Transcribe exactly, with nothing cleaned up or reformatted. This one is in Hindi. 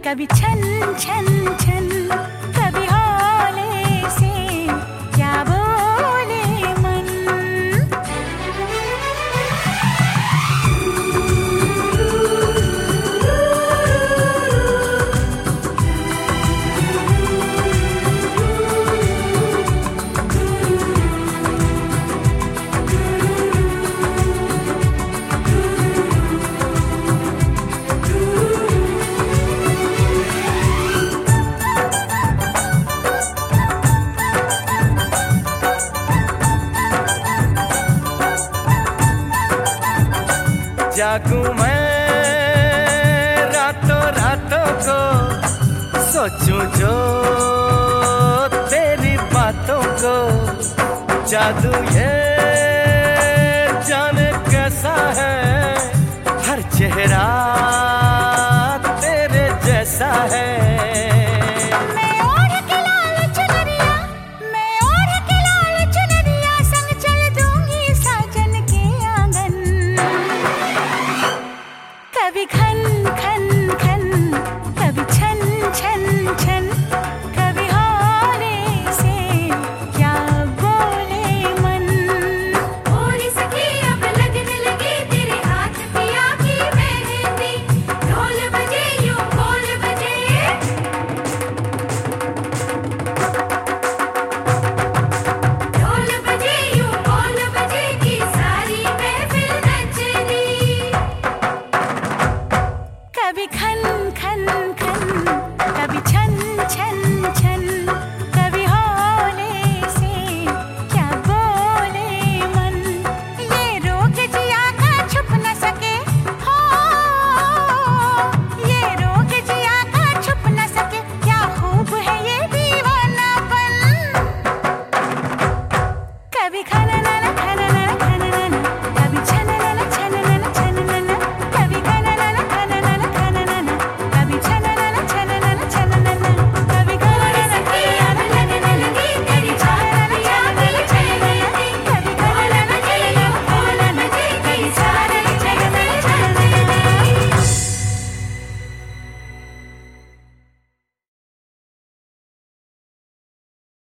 कभी छन छन छन, कभी हौले से क्या बोले मन। जागूं मैं रातों रातों को, सोचूं जो तेरी बातों को। जादू ये जाने कैसा है, हर चेहरा तेरे जैसा है। कभी खन खन खन, कभी छन छन छन, कभी हौले से क्या बोले मन। और सखी अब लगने लगी तेरे हाथ की आखी मेहंदी, ढोल बजे यूं बोल बजे, ढोल बजे यूं बोल बजे की सारी महफिल नचली। कभी खन खन खन, कभी छन छन छन।